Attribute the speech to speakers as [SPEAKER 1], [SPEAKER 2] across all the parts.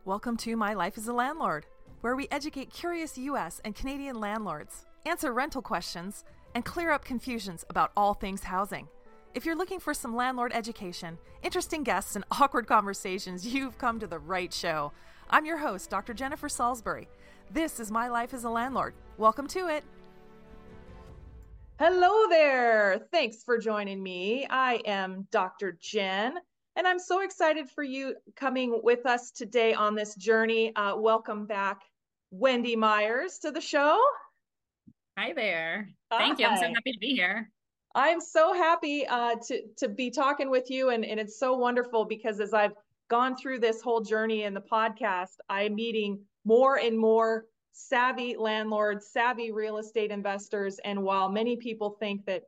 [SPEAKER 1] Welcome to My Life as a Landlord, where we educate curious U.S. and Canadian landlords, answer rental questions, and clear up confusions about all things housing. If you're looking for some landlord education, interesting guests, and awkward conversations, you've come to the right show. I'm your host, Dr. Jennifer Salisbury. This is My Life as a Landlord. Welcome to it. Hello there. Thanks for joining me. I am Dr. Jen, and I'm so excited for you coming with us today on this journey. Welcome back, Wendy Myers, to the show.
[SPEAKER 2] Hi there. Thank you. I'm so happy to be here.
[SPEAKER 1] I'm so happy to be talking with you, and it's so wonderful because as I've gone through this whole journey in the podcast, I'm meeting more and more savvy landlords, savvy real estate investors, and while many people think that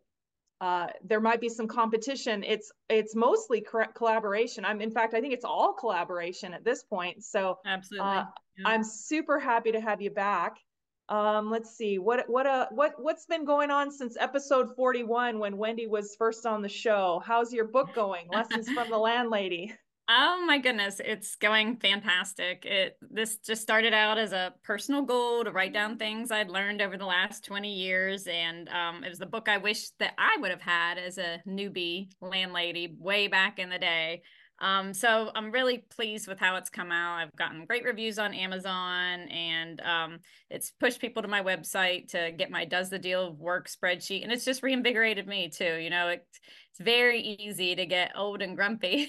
[SPEAKER 1] there might be some competition, it's mostly collaboration. In fact, I think it's all collaboration at this point. So
[SPEAKER 2] absolutely,
[SPEAKER 1] I'm super happy to have you back. Let's see what's been going on since episode 41 when Wendy was first on the show. How's your book going? Lessons from the Landlady.
[SPEAKER 2] Oh my goodness, it's going fantastic. This just started out as a personal goal to write down things I'd learned over the last 20 years. And it was the book I wish that I would have had as a newbie landlady way back in the day. So I'm really pleased with how it's come out. I've gotten great reviews on Amazon, and it's pushed people to my website to get my Does the Deal work spreadsheet. And it's just reinvigorated me too. You know, it's very easy to get old and grumpy,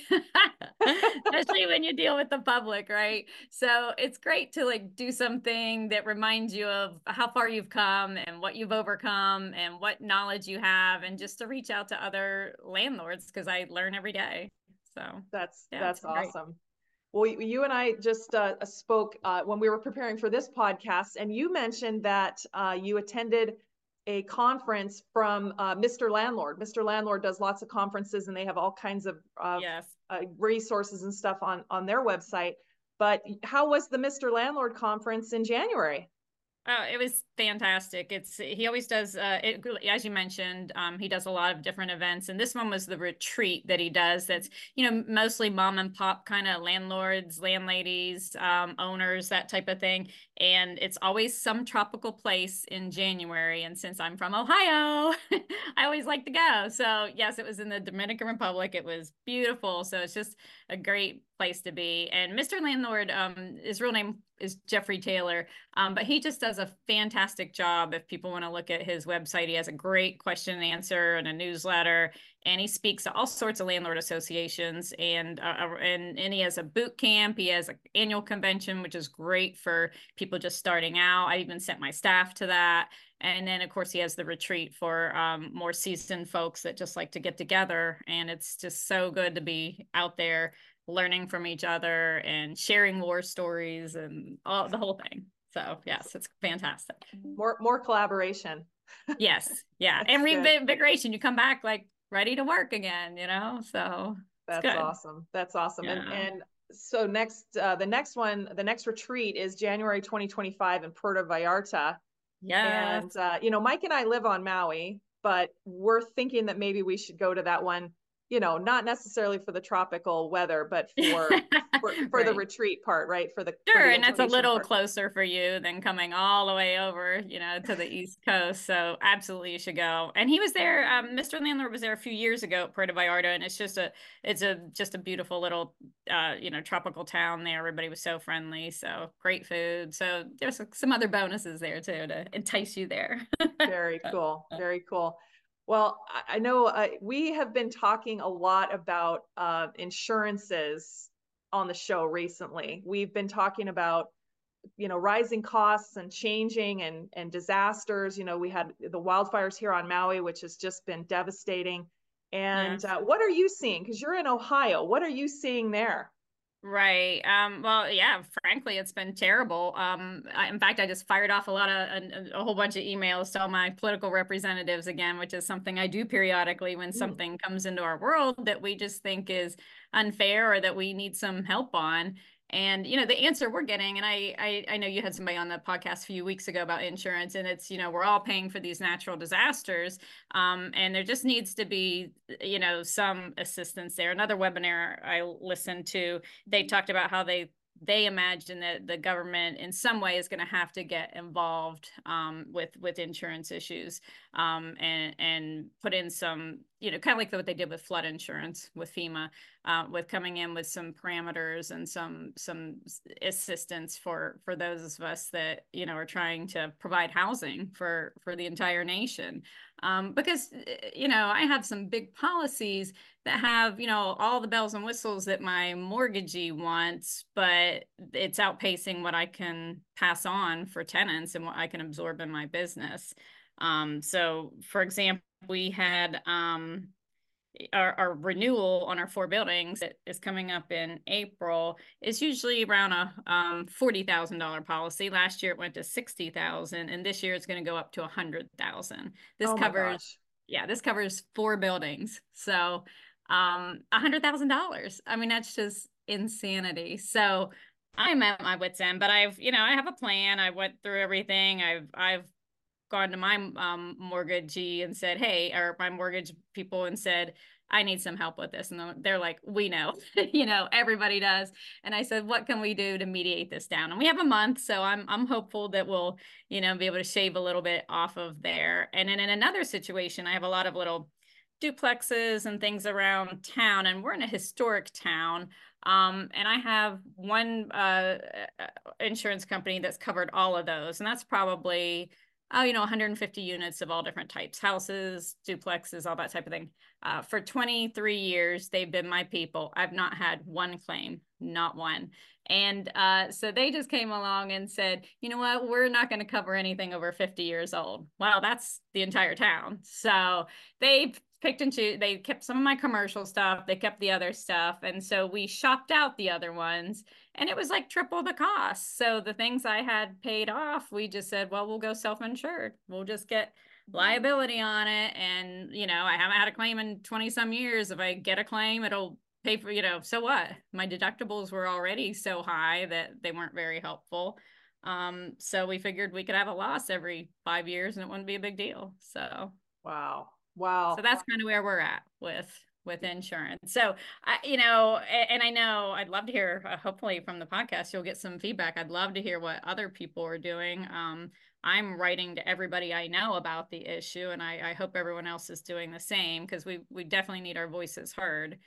[SPEAKER 2] especially when you deal with the public, right? So it's great to like do something that reminds you of how far you've come and what you've overcome and what knowledge you have, and just to reach out to other landlords because I learn every day. So
[SPEAKER 1] that's awesome. Well, you and I just spoke when we were preparing for this podcast, and you mentioned that you attended a conference from Mr. Landlord. Mr. Landlord does lots of conferences, and they have all kinds of resources and stuff on their website. But how was the Mr. Landlord conference in January?
[SPEAKER 2] Oh, it was fantastic. He always does as you mentioned, he does a lot of different events, and this one was the retreat that he does. That's, mostly mom and pop kind of landlords, landladies, owners, that type of thing. And it's always some tropical place in January. And since I'm from Ohio, I always like to go. So yes, it was in the Dominican Republic. It was beautiful. So it's just a great place to be. And Mr. Landlord, his real name is Jeffrey Taylor, but he just does a fantastic job. If people want to look at his website, he has a great question and answer and a newsletter, and he speaks to all sorts of landlord associations, and he has a boot camp. He has an annual convention, which is great for people just starting out. I even sent my staff to that. And then, of course, he has the retreat for more seasoned folks that just like to get together. And it's just so good to be out there learning from each other and sharing war stories and all the whole thing. So yes, it's fantastic.
[SPEAKER 1] More collaboration.
[SPEAKER 2] Yes. Yeah. And reinvigoration. You come back like ready to work again, so
[SPEAKER 1] that's good. Awesome. That's awesome. Yeah. And so the next retreat is January 2025 in Puerto Vallarta.
[SPEAKER 2] Yeah.
[SPEAKER 1] And, Mike and I live on Maui, but we're thinking that maybe we should go to that one, not necessarily for the tropical weather, but for right. The retreat part, right?
[SPEAKER 2] Sure. And that's a little closer for you than coming all the way over, to the East Coast. So absolutely you should go. And he was there. Mr. Landlord was there a few years ago at Puerto Vallarta, and it's just a beautiful little, tropical town there. Everybody was so friendly. So great food. So there's some other bonuses there too to entice you there.
[SPEAKER 1] Very cool. Very cool. Well, I know we have been talking a lot about insurances on the show recently. We've been talking about, rising costs and changing and disasters. We had the wildfires here on Maui, which has just been devastating. And yes. What are you seeing? Because you're in Ohio. What are you seeing there?
[SPEAKER 2] Right. Well, yeah, frankly, it's been terrible. In fact, I just fired off a whole bunch of emails to all my political representatives again, which is something I do periodically when something comes into our world that we just think is unfair or that we need some help on. And, the answer we're getting, and I know you had somebody on the podcast a few weeks ago about insurance, and it's, we're all paying for these natural disasters. And there just needs to be, some assistance there. Another webinar I listened to, they talked about how they imagine that the government in some way is going to have to get involved with insurance issues, and put in some, kind of like what they did with flood insurance with FEMA, with coming in with some parameters and some assistance for those of us that are trying to provide housing for the entire nation. Because I have some big policies that have all the bells and whistles that my mortgagee wants, but it's outpacing what I can pass on for tenants and what I can absorb in my business. So for example, we had our renewal on our 4 buildings that is coming up in April is usually around a $40,000 policy. Last year it went to 60,000, and this year it's going to go up to 100,000. This
[SPEAKER 1] Oh my
[SPEAKER 2] covers,
[SPEAKER 1] gosh.
[SPEAKER 2] yeah, this covers 4 buildings. So $100,000. I mean, that's just insanity. So I'm at my wit's end, but I have a plan. I went through everything. I've gone to my mortgagee and said, hey, or my mortgage people, and said, I need some help with this. And they're like, we know, everybody does. And I said, what can we do to mediate this down? And we have a month. So I'm hopeful that we'll, be able to shave a little bit off of there. And then in another situation, I have a lot of little duplexes and things around town, and we're in a historic town. And I have one insurance company that's covered all of those. And that's probably 150 units of all different types, houses, duplexes, all that type of thing. For 23 years, they've been my people. I've not had one claim, not one. And so they just came along and said, you know what, we're not going to cover anything over 50 years old. Well, that's the entire town. So they picked and choose. They kept some of my commercial stuff. They kept the other stuff. And so we shopped out the other ones, and it was like triple the cost. So the things I had paid off, we just said, well, we'll go self-insured. We'll just get liability on it. And, I haven't had a claim in 20 some years. If I get a claim, it'll pay for, so what? My deductibles were already so high that they weren't very helpful. So we figured we could have a loss every 5 years and it wouldn't be a big deal. So
[SPEAKER 1] Wow. Wow.
[SPEAKER 2] so that's kind of where we're at with insurance. So and I know I'd love to hear, hopefully from the podcast, you'll get some feedback. I'd love to hear what other people are doing. I'm writing to everybody I know about the issue, and I hope everyone else is doing the same, because we definitely need our voices heard.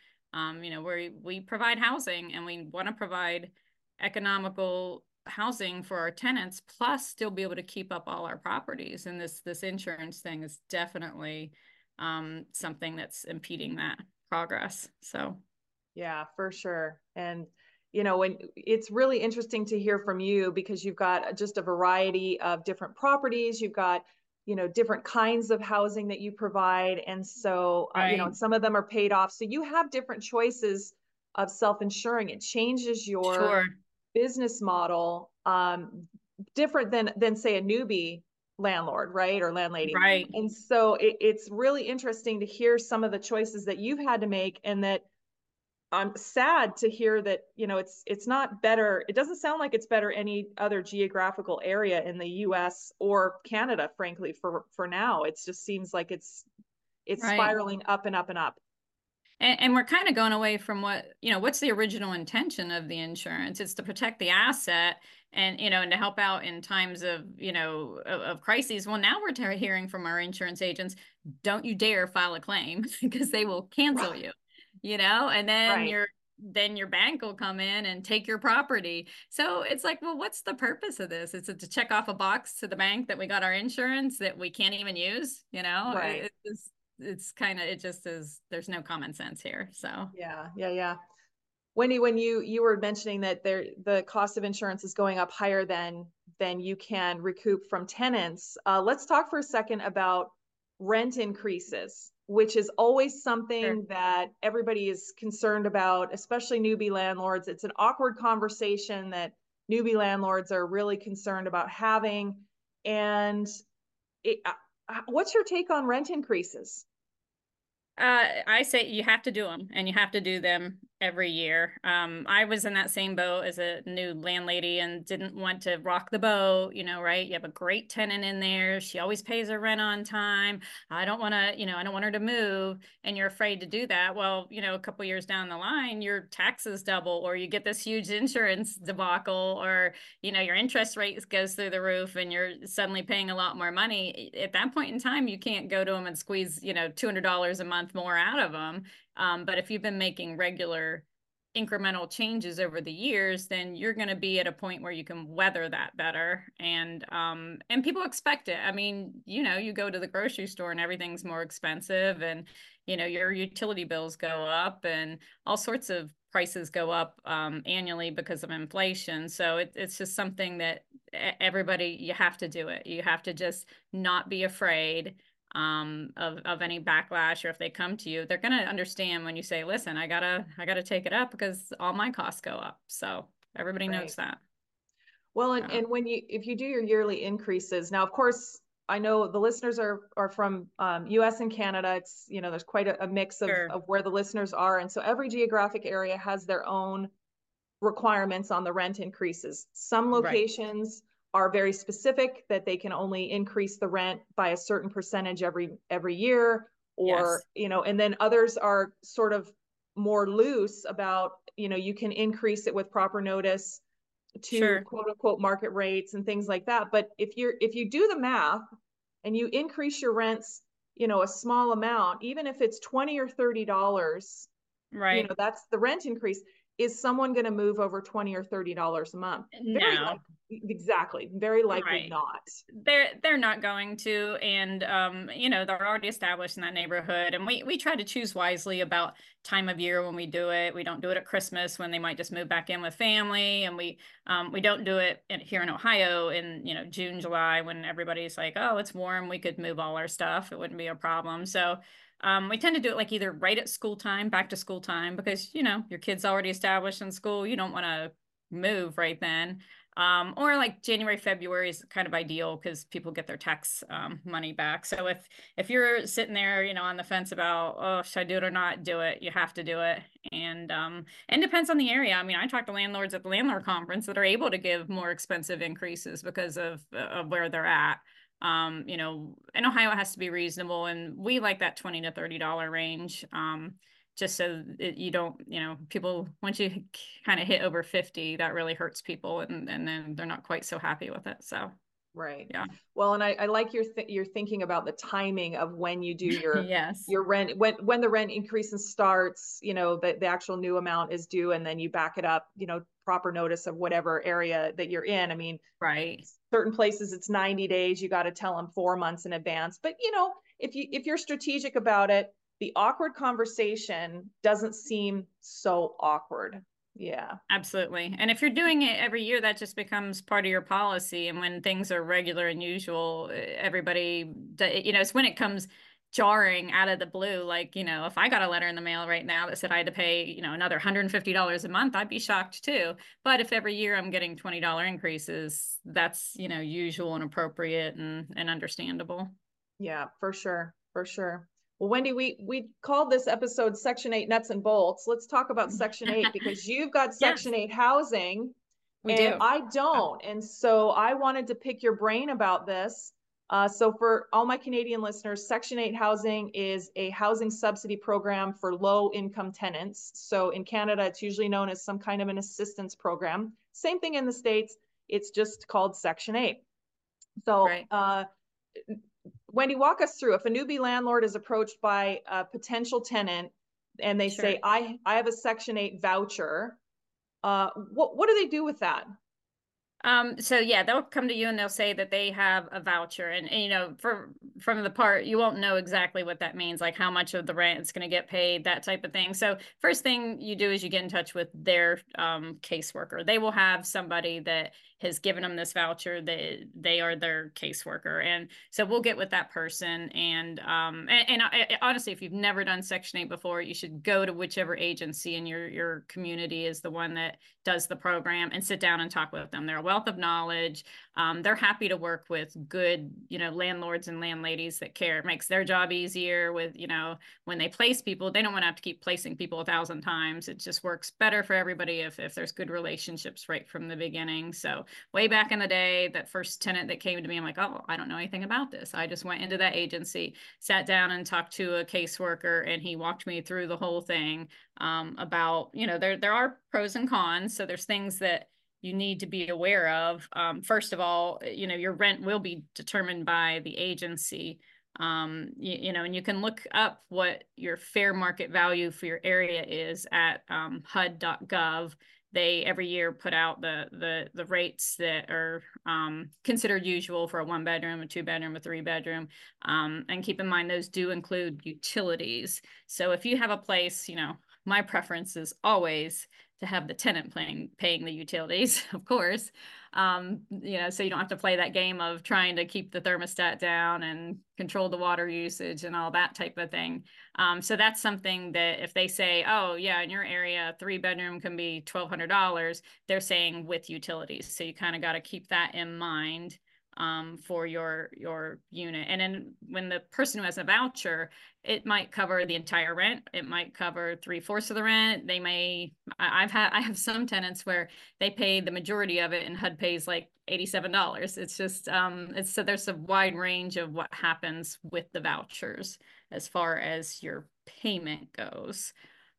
[SPEAKER 2] We provide housing, and we want to provide economical housing for our tenants, plus still be able to keep up all our properties. And this insurance thing is definitely something that's impeding that progress. So
[SPEAKER 1] yeah, for sure. And when it's really interesting to hear from you, because you've got just a variety of different properties, you've got different kinds of housing that you provide, and so
[SPEAKER 2] right.
[SPEAKER 1] and some of them are paid off, so you have different choices of self-insuring. It changes your
[SPEAKER 2] Sure.
[SPEAKER 1] business model, different than say a newbie landlord, right, or landlady.
[SPEAKER 2] Right.
[SPEAKER 1] And so it's really interesting to hear some of the choices that you've had to make, and that I'm sad to hear that it's not better. It doesn't sound like it's better any other geographical area in the US or Canada, frankly, for now. It just seems like it's
[SPEAKER 2] Right.
[SPEAKER 1] spiraling up and up and up.
[SPEAKER 2] And we're kind of going away from what's the original intention of the insurance? It's to protect the asset, and and to help out in times of of crises. Well, now we're hearing from our insurance agents, don't you dare file a claim because they will cancel you. And
[SPEAKER 1] Right.
[SPEAKER 2] then your bank will come in and take your property. So it's like, well, what's the purpose of this? Is it to check off a box to the bank that we got our insurance that we can't even use?
[SPEAKER 1] Right.
[SPEAKER 2] It's kind of, it just is, there's no common sense here. So
[SPEAKER 1] Yeah. Wendy, when you were mentioning that the cost of insurance is going up higher than you can recoup from tenants, let's talk for a second about rent increases, which is always
[SPEAKER 2] sure.
[SPEAKER 1] something that everybody is concerned about, especially newbie landlords. It's an awkward conversation that newbie landlords are really concerned about having. And what's your take on rent increases?
[SPEAKER 2] I say you have to do them, and you have to do them every year. I was in that same boat as a new landlady and didn't want to rock the boat, right? You have a great tenant in there. She always pays her rent on time. I don't want to, I don't want her to move. And you're afraid to do that. Well, a couple years down the line, your taxes double, or you get this huge insurance debacle, or, your interest rate goes through the roof and you're suddenly paying a lot more money. At that point in time, you can't go to them and squeeze, $200 a month more out of them. But if you've been making regular incremental changes over the years, then you're going to be at a point where you can weather that better. And people expect it. I mean, you go to the grocery store and everything's more expensive, and your utility bills go up, and all sorts of prices go up annually because of inflation. So it's just something that everybody, you have to do it. You have to just not be afraid of any backlash, or if they come to you, they're going to understand when you say, listen, I gotta take it up because all my costs go up. So everybody knows that.
[SPEAKER 1] Well, and if you do your yearly increases, now, of course, I know the listeners are from US and Canada. It's, there's quite a mix of where the listeners are. And so every geographic area has their own requirements on the rent increases. Some locations are very specific that they can only increase the rent by a certain percentage every year, or, and then others are sort of more loose about, you can increase it with proper notice to quote unquote market rates and things like that. But if you do the math and you increase your rents, a small amount, even if it's $20 or $30,
[SPEAKER 2] right,
[SPEAKER 1] that's the rent increase. Is someone going to move over $20 or $30 a month? Very likely. Exactly. Very likely not.
[SPEAKER 2] They're not going to. And, they're already established in that neighborhood. And we try to choose wisely about time of year when we do it. We don't do it at Christmas when they might just move back in with family. And we don't do it here in Ohio in, June, July, when everybody's like, oh, it's warm, we could move all our stuff. It wouldn't be a problem. So we tend to do it like either right at school time, back to school time, because, your kid's already established in school. You don't want to move right then. Or like January, February is kind of ideal because people get their tax money back. So if you're sitting there, on the fence about, oh, should I do it or not, do it. You have to do it. And depends on the area. I mean, I talk to landlords at the landlord conference that are able to give more expensive increases because of where they're at. In Ohio, it has to be reasonable, and we like that $20 to $30 range. Just so you don't, people, once you kind of hit over 50, that really hurts people, and then they're not quite so happy with it. So
[SPEAKER 1] yeah. Well, and I like your thinking about the timing of when you do your your rent, when the rent increase starts, the actual new amount is due, and then you back it up, proper notice of whatever area that you're in. I mean, certain places it's 90 days, you got to tell them 4 months in advance. But if you're strategic about it, the awkward conversation doesn't seem so awkward. Yeah,
[SPEAKER 2] absolutely. And if you're doing it every year, that just becomes part of your policy. And when things are regular and usual, everybody, it's when it comes jarring out of the blue. Like, if I got a letter in the mail right now that said I had to pay, another $150 a month, I'd be shocked too. But if every year I'm getting $20 increases, that's, usual and appropriate and understandable.
[SPEAKER 1] Yeah, for sure. For sure. Well, Wendy, we called this episode Section 8 Nuts and Bolts. Let's talk about Section 8 because you've got Section 8 housing and I don't. And so I wanted to pick your brain about this. So for all my Canadian listeners, Section 8 housing is a housing subsidy program for low income tenants. So in Canada, it's usually known as some kind of an assistance program. Same thing in the States. It's just called Section 8. So Wendy, walk us through. If a newbie landlord is approached by a potential tenant and they say, I have a Section 8 voucher, what do they do with that?
[SPEAKER 2] So yeah, they'll come to you and they'll say that they have a voucher, and from the part, you won't know exactly what that means, like how much of the rent is going to get paid, that type of thing. So first thing you do is you get in touch with their caseworker. They will have somebody that has given them this voucher, they are their caseworker. And so we'll get with that person. And honestly, if you've never done Section 8 before, you should go to whichever agency in your community is the one that does the program and sit down and talk with them. They're a wealth of knowledge. They're happy to work with good, landlords and landladies that care. It makes their job easier with, when they place people, they don't want to have to keep placing people 1,000 times. It just works better for everybody if there's good relationships right from the beginning. So way back in the day, that first tenant that came to me, I'm like, oh, I don't know anything about this. I just went into that agency, sat down and talked to a caseworker, and he walked me through the whole thing about, there are pros and cons. So there's things that you need to be aware of. First of all, your rent will be determined by the agency. And you can look up what your fair market value for your area is at HUD.gov. They every year put out the rates that are considered usual for a 1-bedroom, a 2-bedroom, a 3-bedroom. And keep in mind, those do include utilities. So if you have a place, my preference is always to have the tenant paying the utilities, of course. So you don't have to play that game of trying to keep the thermostat down and control the water usage and all that type of thing. So that's something that if they say, oh yeah, in your area, a 3-bedroom can be $1,200, they're saying with utilities. So you kind of got to keep that in mind for your unit. And then when the person who has a voucher, it might cover the entire rent. It might cover 3/4 of the rent. They may, I have some tenants where they pay the majority of it and HUD pays like $87. It's just, so there's a wide range of what happens with the vouchers as far as your payment goes.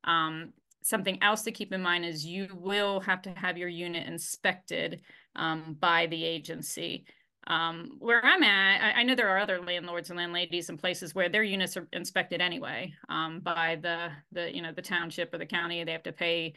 [SPEAKER 2] Something else to keep in mind is you will have to have your unit inspected by the agency. Where I'm at, I know there are other landlords and landladies in places where their units are inspected anyway by the township or the county. They have to pay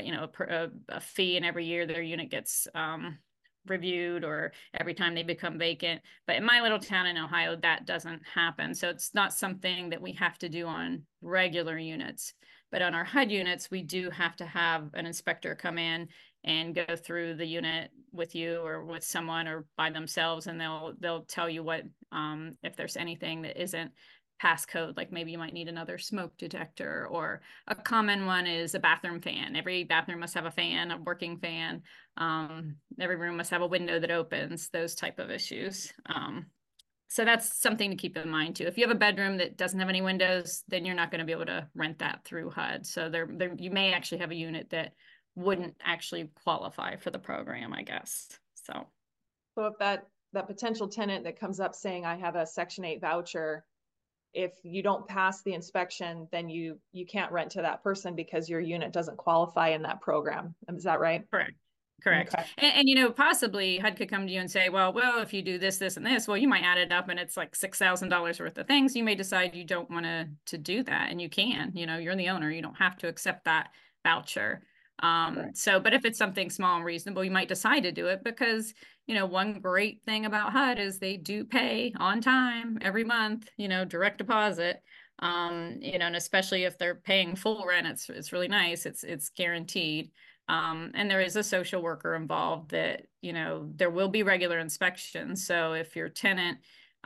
[SPEAKER 2] a fee, and every year their unit gets reviewed or every time they become vacant. But in my little town in Ohio, that doesn't happen. So it's not something that we have to do on regular units. But on our HUD units, we do have to have an inspector come in and go through the unit with you or with someone or by themselves, and they'll tell you what if there's anything that isn't passcode, like maybe you might need another smoke detector, or a common one is a bathroom fan. Every bathroom must have a fan, a working fan. Every room must have a window that opens, those type of issues. So that's something to keep in mind too. If you have a bedroom that doesn't have any windows, then you're not going to be able to rent that through HUD. So you may actually have a unit that wouldn't actually qualify for the program, I guess. So
[SPEAKER 1] if that potential tenant that comes up saying, I have a Section 8 voucher, if you don't pass the inspection, then you can't rent to that person because your unit doesn't qualify in that program. Is that right?
[SPEAKER 2] Correct. Okay. And possibly HUD could come to you and say, well, if you do this, this, and this, well, you might add it up and it's like $6,000 worth of things. You may decide you don't want to do that, and you can. You're the owner. You don't have to accept that voucher. But if it's something small and reasonable, you might decide to do it because, one great thing about HUD is they do pay on time every month, direct deposit. And especially if they're paying full rent, it's really nice. It's guaranteed. And there is a social worker involved that, there will be regular inspections. So if your tenant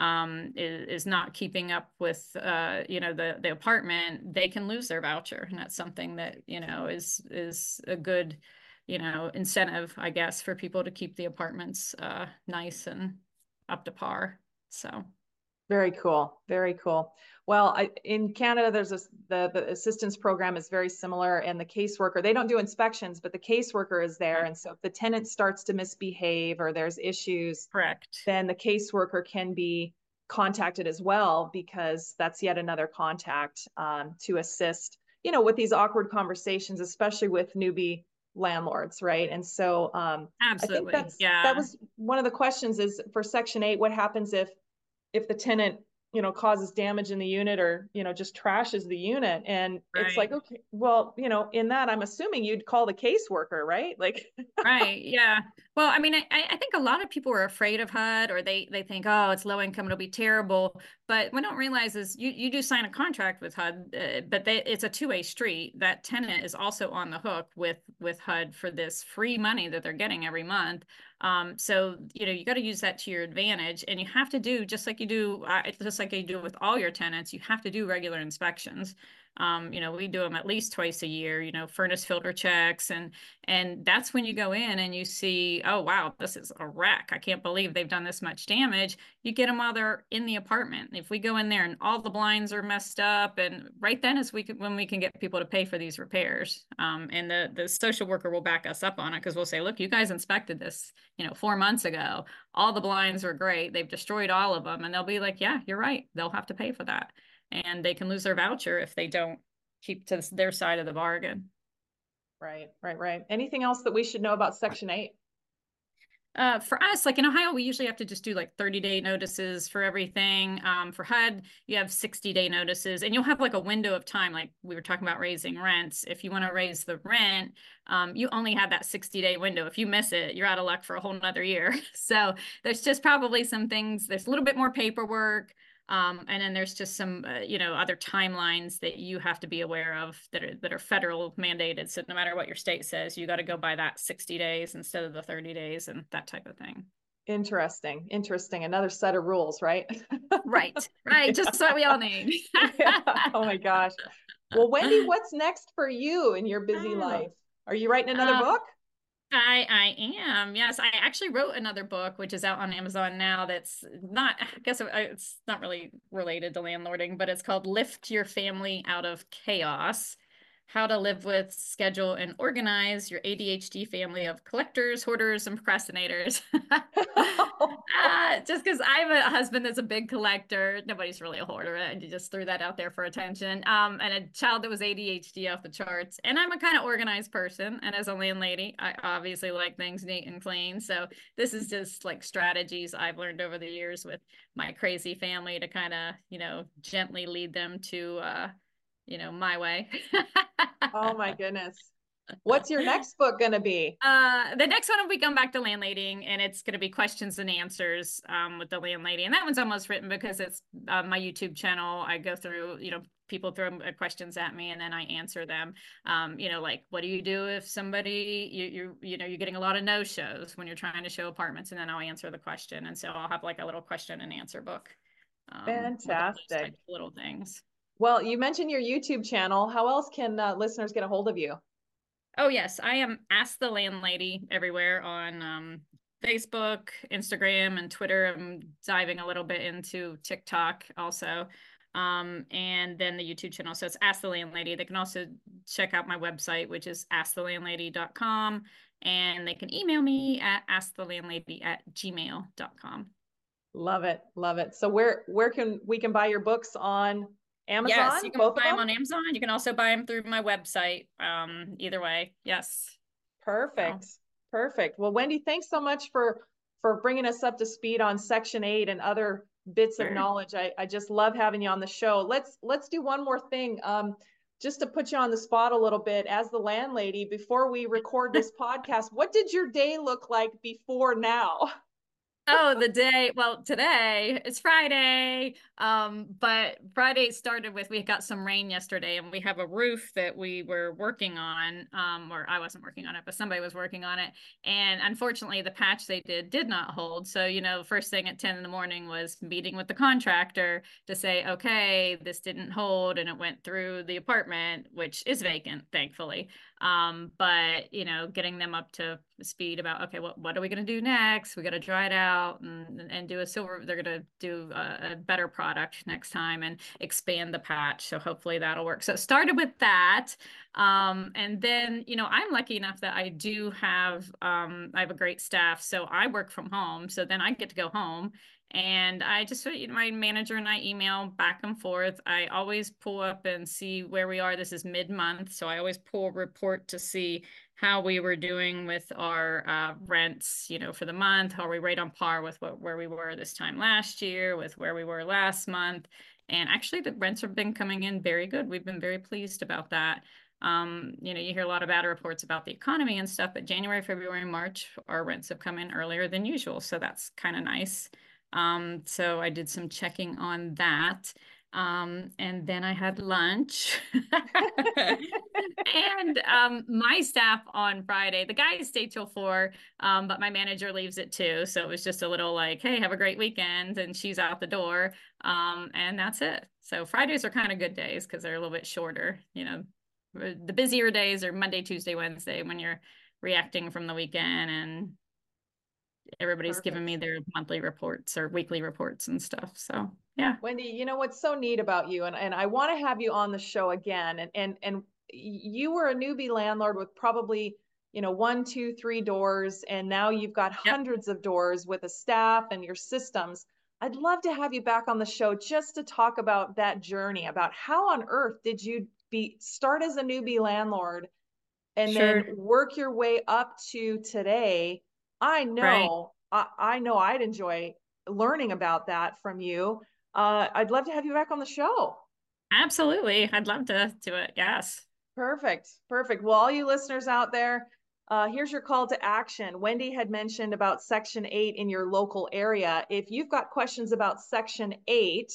[SPEAKER 2] is not keeping up with the apartment, they can lose their voucher, and that's something that is a good incentive, I guess, for people to keep the apartments nice and up to par. So
[SPEAKER 1] very cool. Very cool. Well, in Canada, there's the assistance program is very similar, and the caseworker, they don't do inspections, but the caseworker is there. And so if the tenant starts to misbehave or there's issues,
[SPEAKER 2] correct,
[SPEAKER 1] then the caseworker can be contacted as well, because that's yet another contact to assist, with these awkward conversations, especially with newbie landlords, right? And so
[SPEAKER 2] absolutely.
[SPEAKER 1] I think that was one of the questions is for Section 8, what happens if the tenant causes damage in the unit or just trashes the unit? And it's like, okay, well, in that, I'm assuming you'd call the caseworker, right? Like
[SPEAKER 2] right, yeah. Well, I mean, I think a lot of people are afraid of HUD, or they think, oh, it's low income, it'll be terrible. But what I don't realize is you do sign a contract with HUD, but it's a two-way street. That tenant is also on the hook with HUD for this free money that they're getting every month. So you got to use that to your advantage, and you have to do just like you do with all your tenants. You have to do regular inspections. We do them at least twice a year, furnace filter checks. And that's when you go in and you see, oh, wow, this is a wreck. I can't believe they've done this much damage. You get them while they're in the apartment. If we go in there and all the blinds are messed up, and right then is when we can get people to pay for these repairs. And the social worker will back us up on it because we'll say, look, you guys inspected this, 4 months ago. All the blinds were great. They've destroyed all of them. And they'll be like, yeah, you're right. They'll have to pay for that. And they can lose their voucher if they don't keep to their side of the bargain.
[SPEAKER 1] Right. Anything else that we should know about Section 8?
[SPEAKER 2] For us, like in Ohio, we usually have to just do like 30-day notices for everything. For HUD, you have 60-day notices, and you'll have like a window of time, like we were talking about raising rents. If you want to raise the rent, you only have that 60-day window. If you miss it, you're out of luck for a whole nother year. So there's just probably some things, there's a little bit more paperwork. And then there's just some, other timelines that you have to be aware of that are federal mandated. So no matter what your state says, you got to go by that 60 days instead of the 30 days and that type of thing.
[SPEAKER 1] Interesting. Another set of rules, right?
[SPEAKER 2] Right. Just what we all need.
[SPEAKER 1] Yeah. Oh my gosh. Well, Wendy, what's next for you in your busy life? Are you writing another book?
[SPEAKER 2] I am. Yes, I actually wrote another book, which is out on Amazon now. That's not, I guess it's not really related to landlording, but it's called Lift Your Family Out of Chaos: How to Live with, Schedule, and Organize Your ADHD Family of Collectors, Hoarders, and Procrastinators. Just because I have a husband that's a big collector. Nobody's really a hoarder. And you just threw that out there for attention. And a child that was ADHD off the charts. And I'm a kind of organized person. And as a landlady, I obviously like things neat and clean. So this is just like strategies I've learned over the years with my crazy family to kind of, gently lead them to, my way.
[SPEAKER 1] Oh my goodness. What's your next book going to be?
[SPEAKER 2] The next one will be Going Back to Landlading, and it's going to be questions and answers with the landlady. And that one's almost written because it's my YouTube channel. I go through, people throw questions at me and then I answer them. Like, what do you do if somebody, you're getting a lot of no-shows when you're trying to show apartments, and then I'll answer the question. And so I'll have like a little question and answer book.
[SPEAKER 1] Fantastic.
[SPEAKER 2] Little things.
[SPEAKER 1] Well, you mentioned your YouTube channel. How else can listeners get a hold of you?
[SPEAKER 2] Oh, yes. I am Ask the Landlady everywhere on Facebook, Instagram, and Twitter. I'm diving a little bit into TikTok also. And then the YouTube channel. So it's Ask the Landlady. They can also check out my website, which is askthelandlady.com. And they can email me at askthelandlady@gmail.com.
[SPEAKER 1] Love it. So where can we buy your books on Amazon?
[SPEAKER 2] Yes, you can buy them on Amazon. You can also buy them through my website. Either way, yes.
[SPEAKER 1] Perfect. Well, Wendy, thanks so much for bringing us up to speed on Section 8 and other bits of knowledge. I just love having you on the show. Let's do one more thing. Just to put you on the spot a little bit, as the landlady, before we record this podcast, what did your day look like before now?
[SPEAKER 2] Oh, today it's Friday. But Friday started with, we got some rain yesterday, and we have a roof that we were working on, or I wasn't working on it, but somebody was working on it. And unfortunately the patch they did not hold. So, first thing at 10 in the morning was meeting with the contractor to say, okay, this didn't hold, and it went through the apartment, which is vacant, thankfully. But getting them up to speed about, okay, what are we going to do next? We got to dry it out and do a silver. They're going to do a better product next time and expand the patch. So hopefully that'll work. So it started with that. And then, I'm lucky enough that I do have, I have a great staff. So I work from home. So then I get to go home. And I just, my manager and I email back and forth. I always pull up and see where we are. This is mid-month, so I always pull a report to see how we were doing with our rents, for the month. Are we right on par with where we were this time last year, with where we were last month? And actually, the rents have been coming in very good. We've been very pleased about that. You hear a lot of bad reports about the economy and stuff, but January, February, March, our rents have come in earlier than usual. So that's kind of nice. So I did some checking on that. And then I had lunch. And my staff on Friday, the guys stay till 4, but my manager leaves at 2. So it was just a little like, hey, have a great weekend. And she's out the door. And that's it. So Fridays are kind of good days because they're a little bit shorter. The busier days are Monday, Tuesday, Wednesday when you're reacting from the weekend and everybody's giving me their monthly reports or weekly reports and stuff. So yeah.
[SPEAKER 1] Wendy, you know what's so neat about you, and I want to have you on the show again. And you were a newbie landlord with probably, 1, 2, 3 doors, and now you've got hundreds of doors with a staff and your systems. I'd love to have you back on the show just to talk about that journey, about how on earth did you start as a newbie landlord and then work your way up to today. I know, I know I'd enjoy learning about that from you. I'd love to have you back on the show.
[SPEAKER 2] Absolutely. I'd love to do it. Yes.
[SPEAKER 1] Perfect. Perfect. Well, all you listeners out there, here's your call to action. Wendy had mentioned about Section 8 in your local area. If you've got questions about Section 8,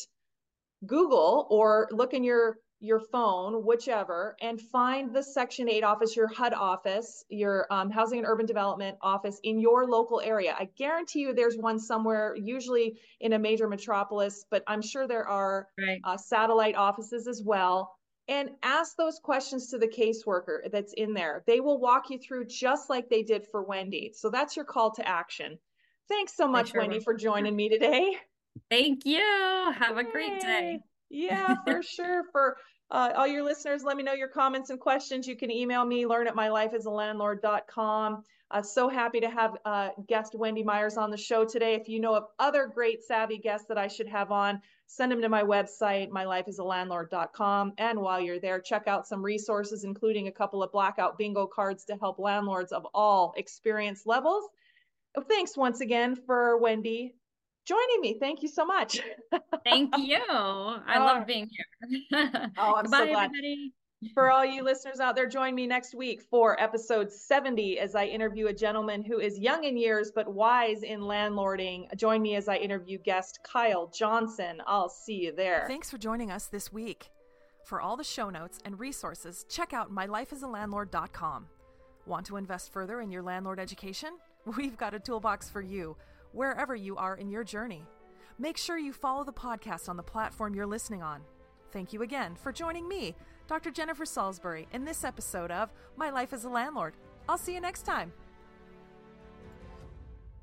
[SPEAKER 1] Google or look in your phone, whichever, and find the Section 8 office, your HUD office, your Housing and Urban Development office in your local area. I guarantee you there's one somewhere, usually in a major metropolis, but I'm sure there are satellite offices as well. And ask those questions to the caseworker that's in there. They will walk you through just like they did for Wendy. So that's your call to action. Thanks so much, Wendy, for joining me today.
[SPEAKER 2] Thank you. Have a great day.
[SPEAKER 1] Yeah, for sure. For all your listeners, let me know your comments and questions. You can email me, learn@mylifeasalandlord.com. So happy to have guest Wendy Myers on the show today. If you know of other great savvy guests that I should have on, send them to my website, mylifeasalandlord.com. And while you're there, check out some resources, including a couple of blackout bingo cards to help landlords of all experience levels. Thanks once again for Wendy joining me. Thank you so much.
[SPEAKER 2] Thank you. I love being here.
[SPEAKER 1] I'm
[SPEAKER 2] Goodbye,
[SPEAKER 1] so glad.
[SPEAKER 2] everybody.
[SPEAKER 1] For all you listeners out there, join me next week for episode 70 as I interview a gentleman who is young in years but wise in landlording. Join me as I interview guest Kyle Johnson. I'll see you there.
[SPEAKER 3] Thanks for joining us this week. For all the show notes and resources, check out mylifeasalandlord.com. Want to invest further in your landlord education? We've got a toolbox for you, wherever you are in your journey. Make sure you follow the podcast on the platform you're listening on. Thank you again for joining me, Dr. Jennifer Salisbury, in this episode of My Life as a Landlord. I'll see you next time.